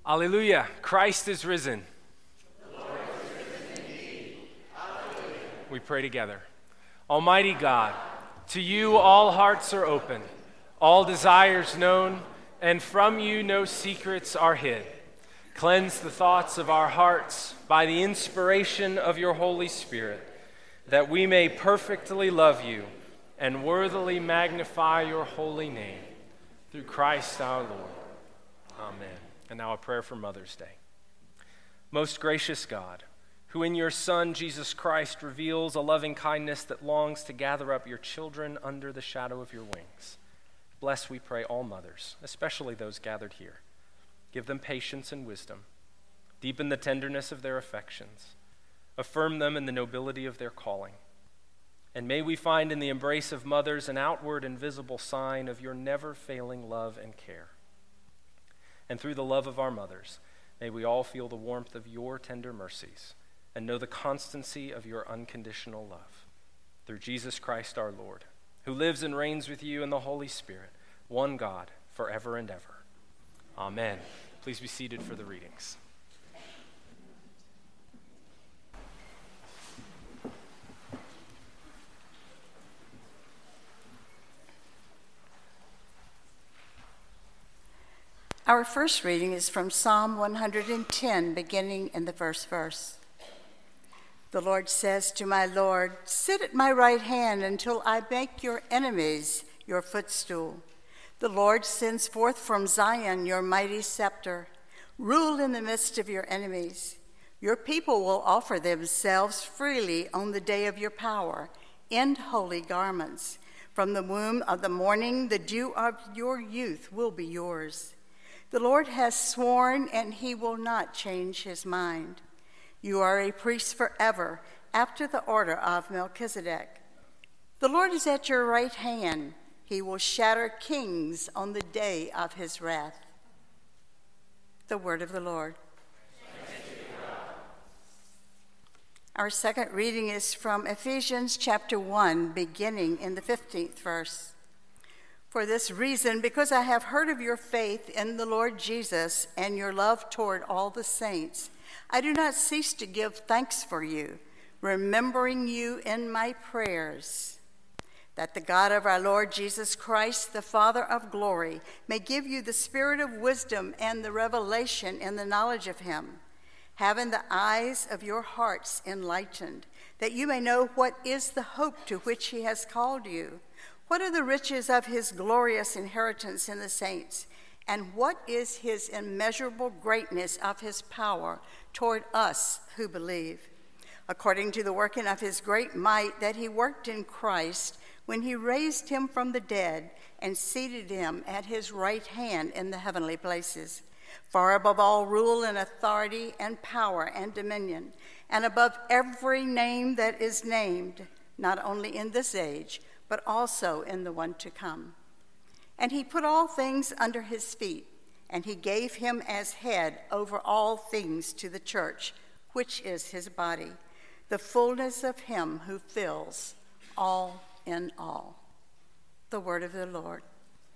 Alleluia, Christ is risen. The Lord is risen indeed. Alleluia. We pray together. Almighty God, to you all hearts are open, all desires known, and from you no secrets are hid. Cleanse the thoughts of our hearts by the inspiration of your Holy Spirit, that we may perfectly love you and worthily magnify your holy name. Through Christ our Lord. Amen. And now a prayer for Mother's Day. Most gracious God, who in your Son, Jesus Christ, reveals a loving kindness that longs to gather up your children under the shadow of your wings, bless, we pray, all mothers, especially those gathered here. Give them patience and wisdom. Deepen the tenderness of their affections. Affirm them in the nobility of their calling. And may we find in the embrace of mothers an outward and visible sign of your never-failing love and care. And through the love of our mothers, may we all feel the warmth of your tender mercies and know the constancy of your unconditional love. Through Jesus Christ our Lord, who lives and reigns with you in the Holy Spirit, one God, forever and ever. Amen. Please be seated for the readings. Our first reading is from Psalm 110, beginning in the first verse. The Lord says to my Lord, "Sit at my right hand until I make your enemies your footstool." The Lord sends forth from Zion your mighty scepter. Rule in the midst of your enemies. Your people will offer themselves freely on the day of your power, in holy garments. From the womb of the morning, the dew of your youth will be yours. The Lord has sworn, and he will not change his mind. You are a priest forever, after the order of Melchizedek. The Lord is at your right hand. He will shatter kings on the day of his wrath. The word of the Lord. Our second reading is from Ephesians chapter 1, beginning in the 15th verse. For this reason, because I have heard of your faith in the Lord Jesus and your love toward all the saints, I do not cease to give thanks for you, remembering you in my prayers, that the God of our Lord Jesus Christ, the Father of glory, may give you the spirit of wisdom and the revelation in the knowledge of him, having the eyes of your hearts enlightened, that you may know what is the hope to which he has called you, what are the riches of his glorious inheritance in the saints, and what is his immeasurable greatness of his power toward us who believe, according to the working of his great might that he worked in Christ when he raised him from the dead and seated him at his right hand in the heavenly places, far above all rule and authority and power and dominion, and above every name that is named, not only in this age, but also in the one to come. And he put all things under his feet, and he gave him as head over all things to the church, which is his body, the fullness of him who fills all in all. The word of the Lord.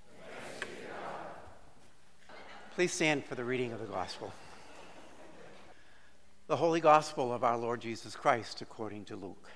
Please stand for the reading of the gospel. The Holy Gospel of our Lord Jesus Christ according to Luke.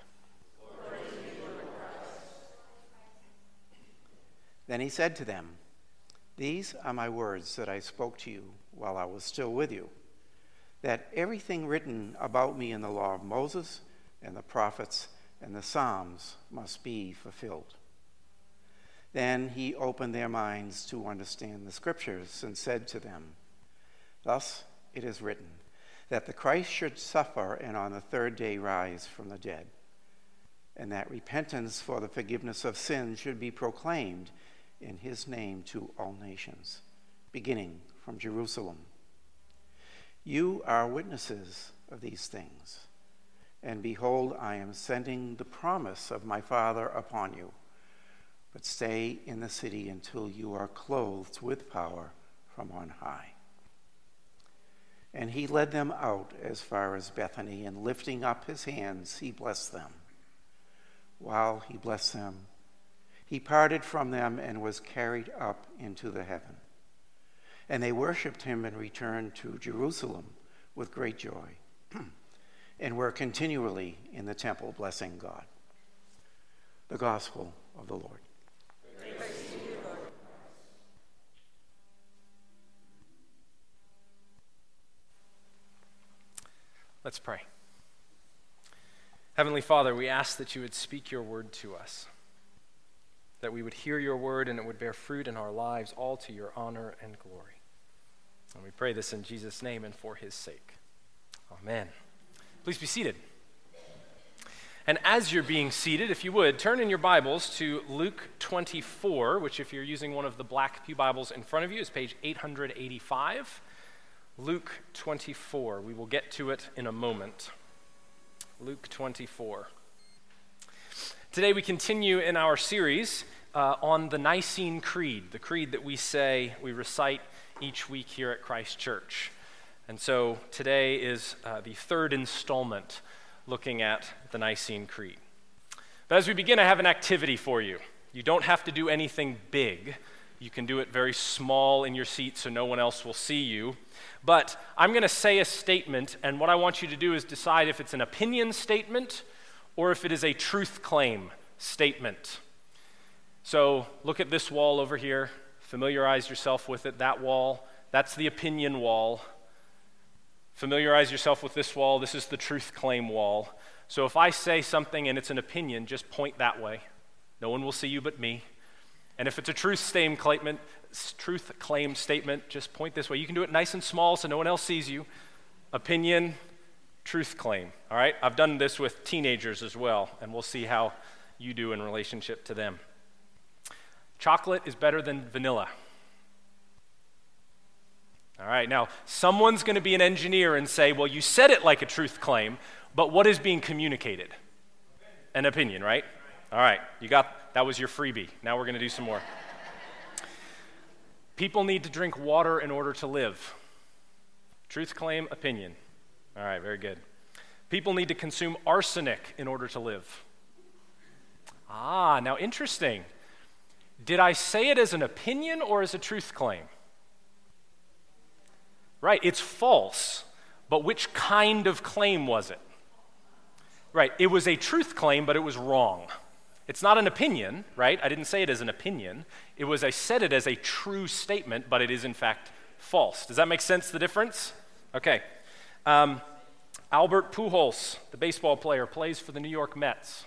Then he said to them, "These are my words that I spoke to you while I was still with you, that everything written about me in the law of Moses and the prophets and the Psalms must be fulfilled." Then he opened their minds to understand the scriptures and said to them, "Thus it is written, that the Christ should suffer and on the third day rise from the dead, and that repentance for the forgiveness of sins should be proclaimed in his name to all nations, beginning from Jerusalem. You are witnesses of these things, and behold, I am sending the promise of my Father upon you. But stay in the city until you are clothed with power from on high." And he led them out as far as Bethany, and lifting up his hands, he blessed them. While he blessed them, he parted from them and was carried up into the heaven. And they worshipped him and returned to Jerusalem with great joy, and were continually in the temple blessing God. The Gospel of the Lord. Praise to you, Lord. Let's pray. Heavenly Father, we ask that you would speak your word to us, that we would hear your word and it would bear fruit in our lives, all to your honor and glory. And we pray this in Jesus' name and for his sake. Amen. Please be seated. And as you're being seated, if you would, turn in your Bibles to Luke 24, which if you're using one of the black pew Bibles in front of you is page 885. Luke 24. We will get to it in a moment. Luke 24. Today we continue in our series on the Nicene Creed, the creed that we recite each week here at Christ Church. And so today is the third installment looking at the Nicene Creed. But as we begin, I have an activity for you. You don't have to do anything big. You can do it very small in your seat so no one else will see you. But I'm going to say a statement, and what I want you to do is decide if it's an opinion statement or if it is a truth claim statement. So look at this wall over here. Familiarize yourself with it. That wall, that's the opinion wall. Familiarize yourself with this wall. This is the truth claim wall. So if I say something and it's an opinion, just point that way. No one will see you but me. And if it's a truth claim statement, just point this way. You can do it nice and small so no one else sees you. Opinion, truth claim. All right? I've done this with teenagers as well, and we'll see how you do in relationship to them. Chocolate is better than vanilla. All right, now someone's going to be an engineer and say, well, you said it like a truth claim, but what is being communicated? An opinion, right? All right, that was your freebie. Now we're going to do some more. People need to drink water in order to live. Truth claim, opinion. All right, very good. People need to consume arsenic in order to live. Now interesting. Did I say it as an opinion or as a truth claim? Right, it's false, but which kind of claim was it? Right, it was a truth claim, but it was wrong. It's not an opinion, right? I didn't say it as an opinion. I said it as a true statement, but it is in fact false. Does that make sense, the difference? Okay. Albert Pujols, the baseball player, plays for the New York Mets.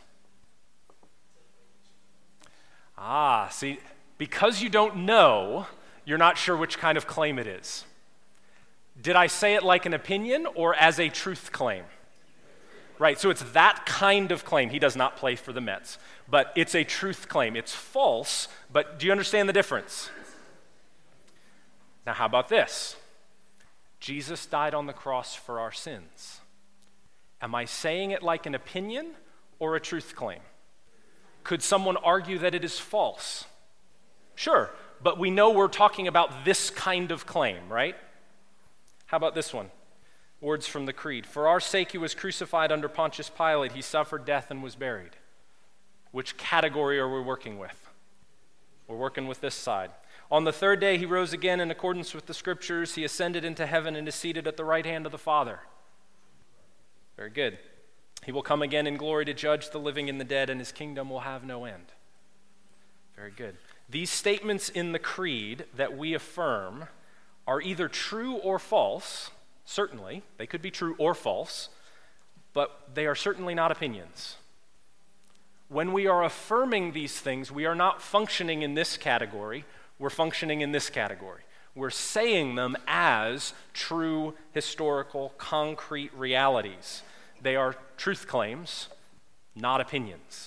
See, because you don't know, you're not sure which kind of claim it is. Did I say it like an opinion or as a truth claim? Right, so it's that kind of claim. He does not play for the Mets, but it's a truth claim. It's false, but do you understand the difference? Now, how about this? Jesus died on the cross for our sins. Am I saying it like an opinion or a truth claim? Could someone argue that it is false? Sure, but we know we're talking about this kind of claim, right? How about this one? Words from the Creed. For our sake he was crucified under Pontius Pilate. He suffered death and was buried. Which category are we working with? We're working with this side. On the third day he rose again in accordance with the Scriptures. He ascended into heaven and is seated at the right hand of the Father. Very good. He will come again in glory to judge the living and the dead, and his kingdom will have no end. Very good. These statements in the Creed that we affirm are either true or false. Certainly, they could be true or false, but they are certainly not opinions. When we are affirming these things, we are not functioning in this category, we're functioning in this category. We're saying them as true, historical, concrete realities. They are truth claims, not opinions.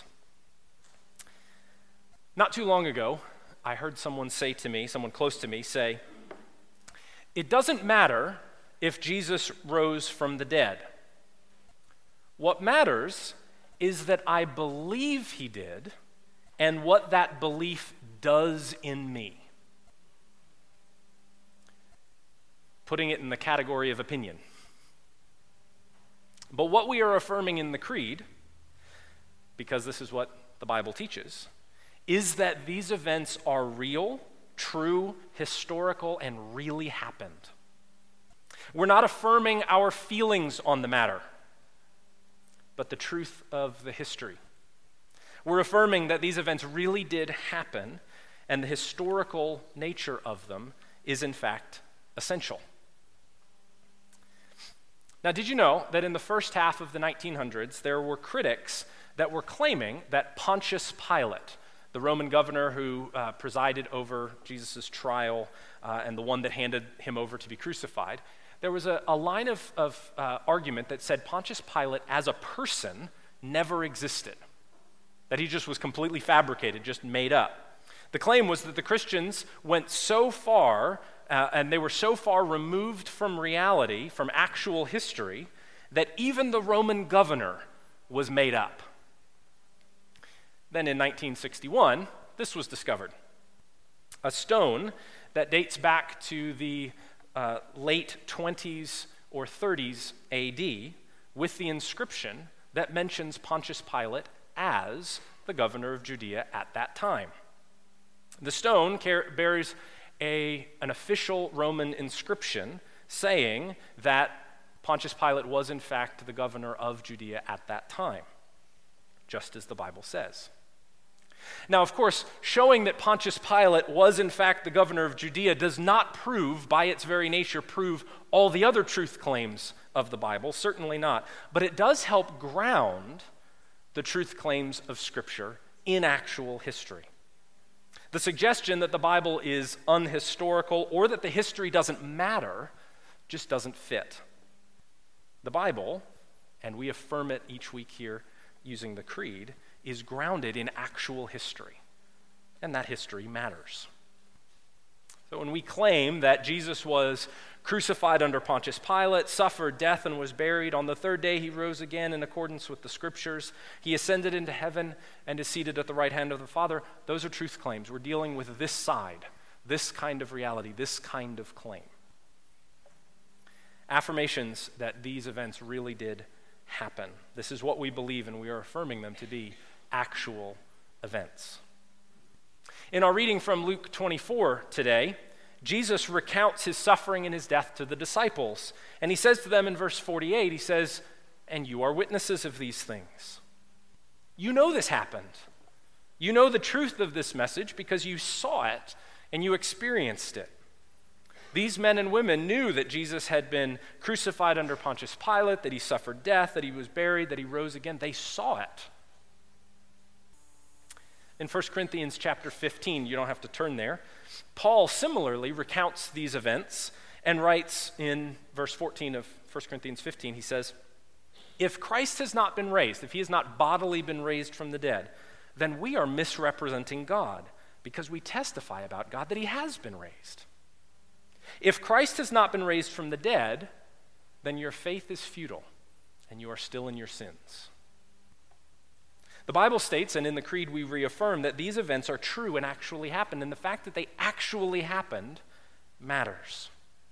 Not too long ago, I heard someone close to me say, it doesn't matter if Jesus rose from the dead. What matters is that I believe he did and what that belief does in me. Putting it in the category of opinion. But what we are affirming in the Creed, because this is what the Bible teaches, is that these events are real true, historical, and really happened. We're not affirming our feelings on the matter, but the truth of the history. We're affirming that these events really did happen, and the historical nature of them is in fact essential. Now, did you know that in the first half of the 1900s, there were critics that were claiming that Pontius Pilate, the Roman governor who presided over Jesus' trial and the one that handed him over to be crucified, there was a line of argument that said Pontius Pilate as a person never existed, that he just was completely fabricated, just made up. The claim was that the Christians went so far and they were so far removed from reality, from actual history, that even the Roman governor was made up. Then in 1961, this was discovered. A stone that dates back to the late 20s or 30s AD with the inscription that mentions Pontius Pilate as the governor of Judea at that time. The stone bears an official Roman inscription saying that Pontius Pilate was in fact the governor of Judea at that time, just as the Bible says. Now, of course, showing that Pontius Pilate was in fact the governor of Judea does not prove, by its very nature, prove all the other truth claims of the Bible, certainly not. But it does help ground the truth claims of Scripture in actual history. The suggestion that the Bible is unhistorical or that the history doesn't matter just doesn't fit. The Bible, and we affirm it each week here using the Creed, is grounded in actual history, and that history matters. So when we claim that Jesus was crucified under Pontius Pilate, suffered death, and was buried, on the third day he rose again in accordance with the Scriptures, he ascended into heaven and is seated at the right hand of the Father, those are truth claims. We're dealing with this side, this kind of reality, this kind of claim. Affirmations that these events really did happen. This is what we believe, and we are affirming them to be actual events. In our reading from Luke 24 today, Jesus recounts his suffering and his death to the disciples. And he says to them in verse 48, he says, "And you are witnesses of these things." You know this happened. You know the truth of this message because you saw it and you experienced it. These men and women knew that Jesus had been crucified under Pontius Pilate, that he suffered death, that he was buried, that he rose again. They saw it. In 1 Corinthians chapter 15, you don't have to turn there, Paul similarly recounts these events and writes in verse 14 of 1 Corinthians 15, he says, "If Christ has not been raised, if he has not bodily been raised from the dead, then we are misrepresenting God because we testify about God that he has been raised. If Christ has not been raised from the dead, then your faith is futile and you are still in your sins." The Bible states, and in the Creed we reaffirm, that these events are true and actually happened, and the fact that they actually happened matters.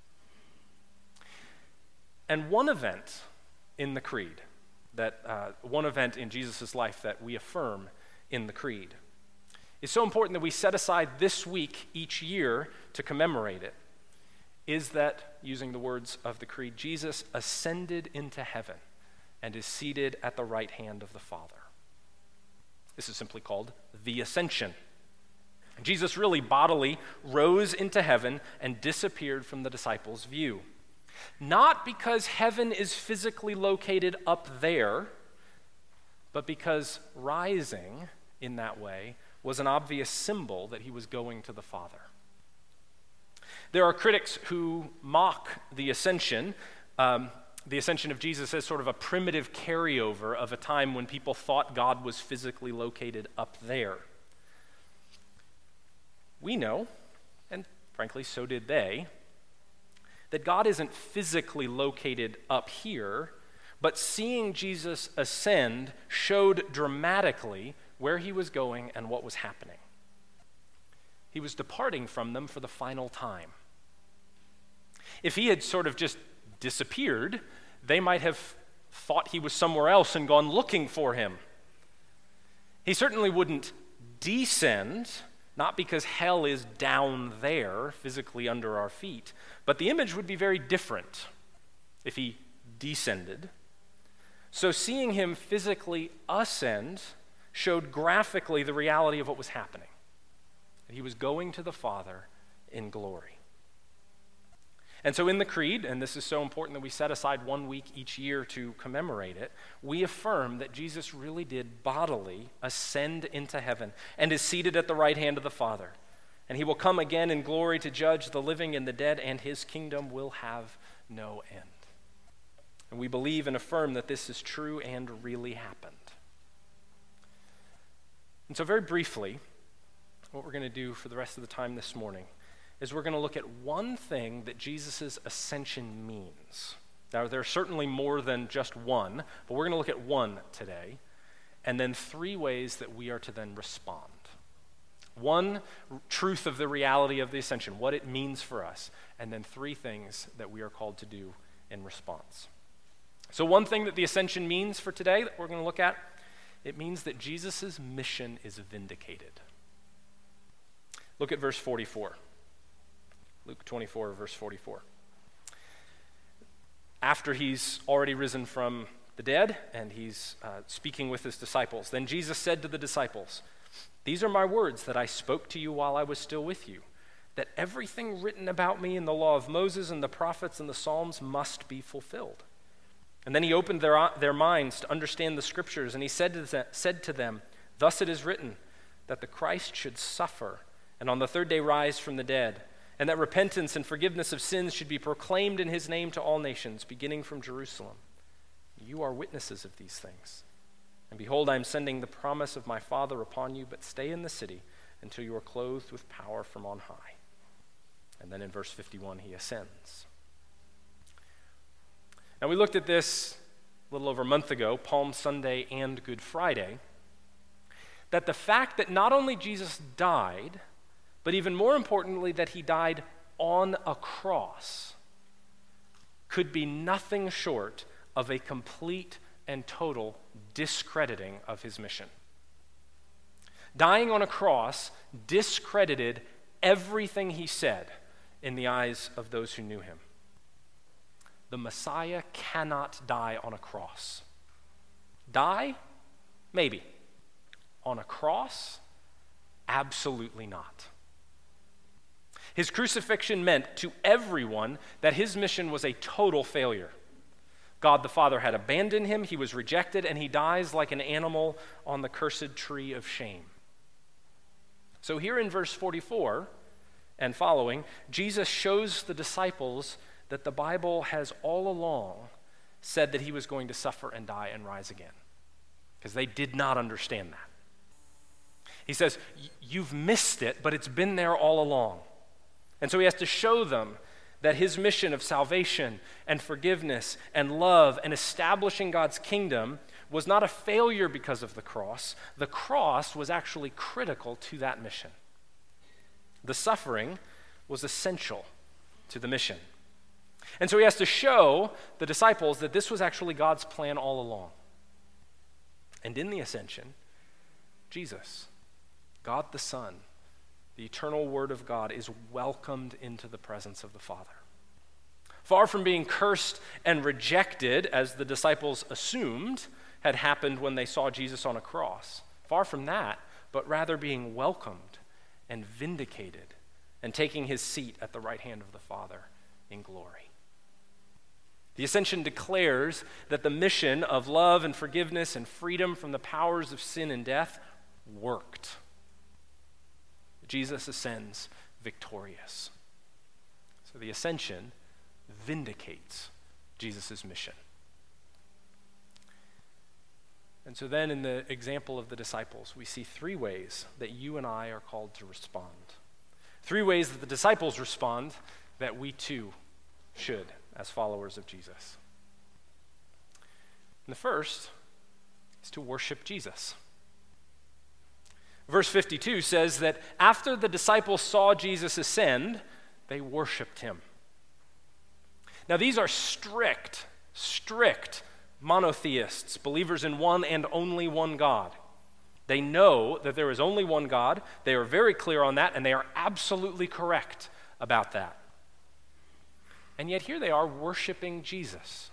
And one event in the Creed, one event in Jesus' life that we affirm in the Creed, is so important that we set aside this week each year to commemorate it, is that, using the words of the Creed, Jesus ascended into heaven and is seated at the right hand of the Father. This is simply called the Ascension. Jesus really bodily rose into heaven and disappeared from the disciples' view. Not because heaven is physically located up there, but because rising in that way was an obvious symbol that he was going to the Father. There are critics who mock the ascension of Jesus as sort of a primitive carryover of a time when people thought God was physically located up there. We know, and frankly so did they, that God isn't physically located up here, but seeing Jesus ascend showed dramatically where he was going and what was happening. He was departing from them for the final time. If he had sort of just disappeared, they might have thought he was somewhere else and gone looking for him. He certainly wouldn't descend not because hell is down there, physically under our feet, but the image would be very different if he descended. So seeing him physically ascend showed graphically the reality of what was happening. He was going to the Father in glory. And so in the Creed, and this is so important that we set aside 1 week each year to commemorate it, we affirm that Jesus really did bodily ascend into heaven and is seated at the right hand of the Father. And he will come again in glory to judge the living and the dead, and his kingdom will have no end. And we believe and affirm that this is true and really happened. And so very briefly, what we're going to do for the rest of the time this morning is we're going to look at one thing that Jesus' ascension means. Now, there are certainly more than just one, but we're going to look at one today, and then 3 ways that we are to then respond. One truth of the reality of the ascension, what it means for us, and then 3 things that we are called to do in response. So one thing that the ascension means for today that we're going to look at, it means that Jesus' mission is vindicated. Look at verse 44. Luke 24, verse 44. After he's already risen from the dead and he's speaking with his disciples, then Jesus said to the disciples, "These are my words that I spoke to you while I was still with you, that everything written about me in the law of Moses and the prophets and the Psalms must be fulfilled." And then he opened their minds to understand the scriptures, and he said to them, "Thus it is written, that the Christ should suffer and on the 3rd day rise from the dead, and that repentance and forgiveness of sins should be proclaimed in his name to all nations, beginning from Jerusalem. You are witnesses of these things. And behold, I am sending the promise of my Father upon you, but stay in the city until you are clothed with power from on high." And then in verse 51, he ascends. Now, we looked at this a little over a month ago, Palm Sunday and Good Friday, that the fact that not only Jesus died, but even more importantly, that he died on a cross, could be nothing short of a complete and total discrediting of his mission. Dying on a cross discredited everything he said in the eyes of those who knew him. The Messiah cannot die on a cross. Die? Maybe. On a cross? Absolutely not. His crucifixion meant to everyone that his mission was a total failure. God the Father had abandoned him, he was rejected, and he dies like an animal on the cursed tree of shame. So here in verse 44 and following, Jesus shows the disciples that the Bible has all along said that he was going to suffer and die and rise again, because they did not understand that. He says, you've missed it, but it's been there all along. And so he has to show them that his mission of salvation and forgiveness and love and establishing God's kingdom was not a failure because of the cross. The cross was actually critical to that mission. The suffering was essential to the mission. And so he has to show the disciples that this was actually God's plan all along. And in the ascension, Jesus, God the Son, the eternal Word of God, is welcomed into the presence of the Father. Far from being cursed and rejected, as the disciples assumed had happened when they saw Jesus on a cross, far from that, but rather being welcomed and vindicated and taking his seat at the right hand of the Father in glory. The ascension declares that the mission of love and forgiveness and freedom from the powers of sin and death worked. Jesus ascends victorious. So the ascension vindicates Jesus' mission. And so then in the example of the disciples, we see 3 ways that you and I are called to respond. 3 ways that the disciples respond that we too should as followers of Jesus. And the first is to worship Jesus. Verse 52 says that after the disciples saw Jesus ascend, they worshiped him. Now these are strict monotheists, believers in one and only one God. They know that there is only one God. They are very clear on that, and they are absolutely correct about that. And yet here they are worshiping Jesus.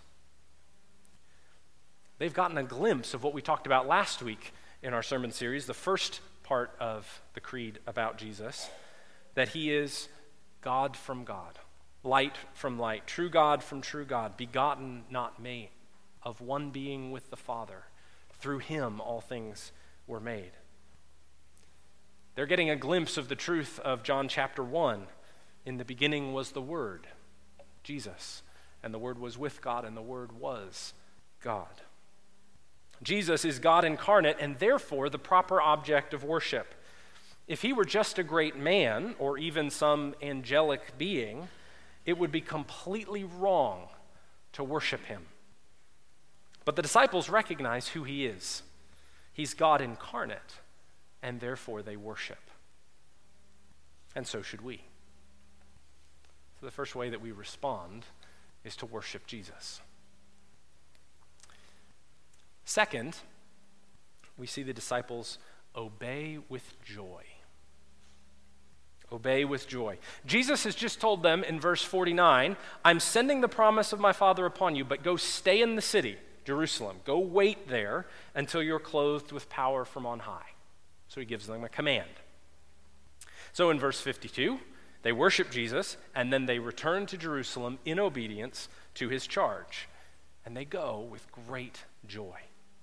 They've gotten a glimpse of what we talked about last week in our sermon series, the first part of the creed about Jesus, that he is God from God, light from light, true God from true God, begotten, not made, of one being with the Father. Through him all things were made. They're getting a glimpse of the truth of John chapter 1. In the beginning was the Word, Jesus, and the Word was with God, and the Word was God. Jesus is God incarnate, and therefore the proper object of worship. If he were just a great man, or even some angelic being, it would be completely wrong to worship him. But the disciples recognize who he is. He's God incarnate, and therefore they worship. And so should we. So the first way that we respond is to worship Jesus. Second, we see the disciples obey with joy. Obey with joy. Jesus has just told them in verse 49, I'm sending the promise of my Father upon you, but go stay in the city, Jerusalem. Go wait there until you're clothed with power from on high. So he gives them a command. So in verse 52, they worship Jesus, and then they return to Jerusalem in obedience to his charge. And they go with great joy.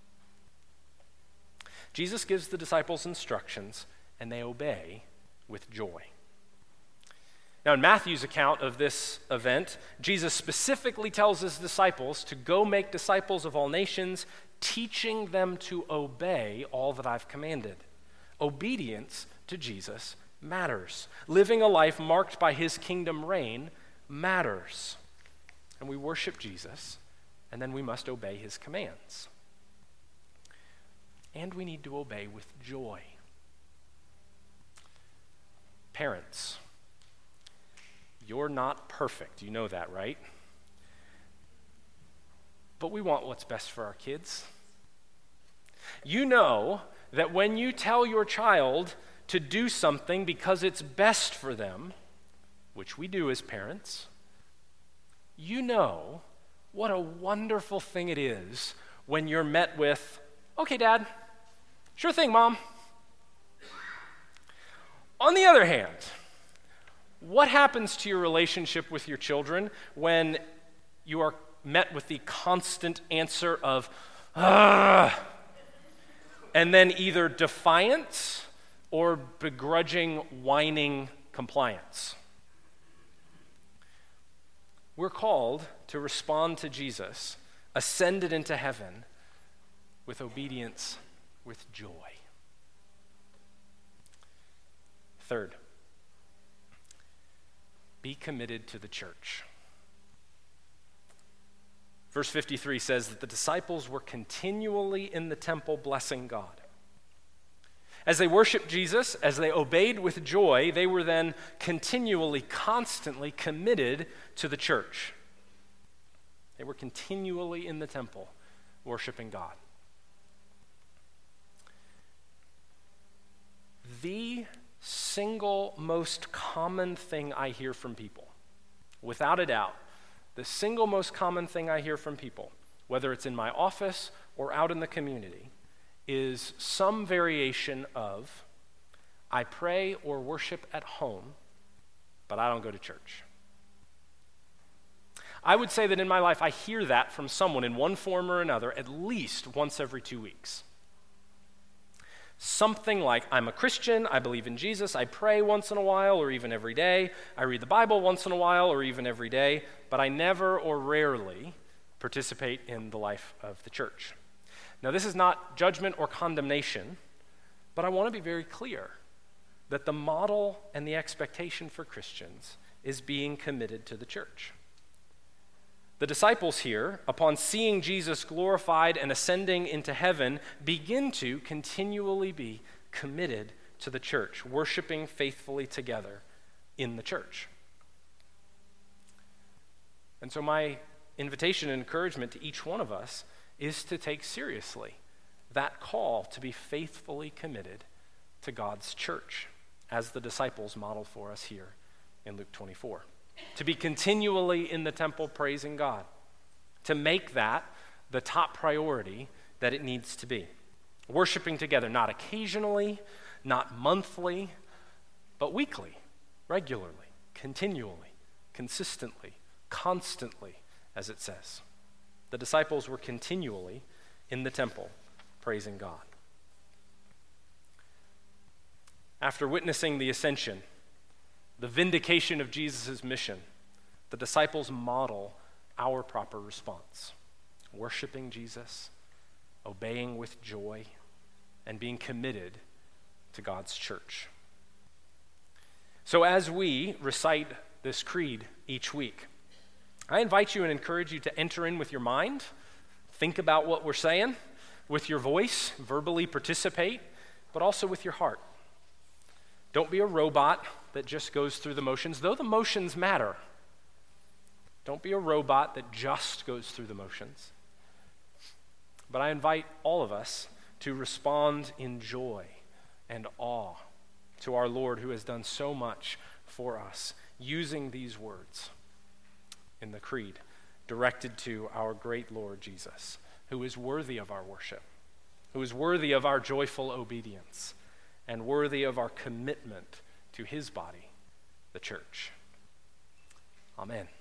Jesus gives the disciples instructions, and they obey with joy. Now, in Matthew's account of this event, Jesus specifically tells his disciples to go make disciples of all nations, teaching them to obey all that I've commanded. Obedience to Jesus matters. Living a life marked by his kingdom reign matters. And we worship Jesus, and then we must obey his commands. And we need to obey with joy. Parents, you're not perfect. You know that, right? But we want what's best for our kids. You know that when you tell your child to do something because it's best for them, which we do as parents, you know what a wonderful thing it is when you're met with, okay, Dad, sure thing, Mom. On the other hand, what happens to your relationship with your children when you are met with the constant answer of, and then either defiance or begrudging, whining compliance? We're called to respond to Jesus, ascended into heaven, with obedience, with joy. Third, be committed to the church. Verse 53 says that the disciples were continually in the temple blessing God. As they worshiped Jesus, as they obeyed with joy, they were then continually, constantly committed to the church. They were continually in the temple worshiping God. The single most common thing I hear from people, without a doubt, the single most common thing I hear from people, whether it's in my office or out in the community, is some variation of, I pray or worship at home, but I don't go to church. I would say that in my life I hear that from someone in one form or another at least once every 2 weeks. Something like, I'm a Christian, I believe in Jesus, I pray once in a while or even every day, I read the Bible once in a while or even every day, but I never or rarely participate in the life of the church. Now, this is not judgment or condemnation, but I want to be very clear that the model and the expectation for Christians is being committed to the church. The disciples here, upon seeing Jesus glorified and ascending into heaven, begin to continually be committed to the church, worshiping faithfully together in the church. And so my invitation and encouragement to each one of us is to take seriously that call to be faithfully committed to God's church, as the disciples model for us here in Luke 24. To be continually in the temple praising God, to make that the top priority that it needs to be. Worshiping together, not occasionally, not monthly, but weekly, regularly, continually, consistently, constantly, as it says. The disciples were continually in the temple praising God. After witnessing the ascension, the vindication of Jesus' mission, the disciples model our proper response: worshiping Jesus, obeying with joy, and being committed to God's church. So as we recite this creed each week, I invite you and encourage you to enter in with your mind, think about what we're saying, with your voice, verbally participate, but also with your heart. Don't be a robot that just goes through the motions, though the motions matter. Don't be a robot that just goes through the motions. But I invite all of us to respond in joy and awe to our Lord, who has done so much for us, using these words in the creed directed to our great Lord Jesus, who is worthy of our worship, who is worthy of our joyful obedience, and worthy of our commitment to his body, the church. Amen.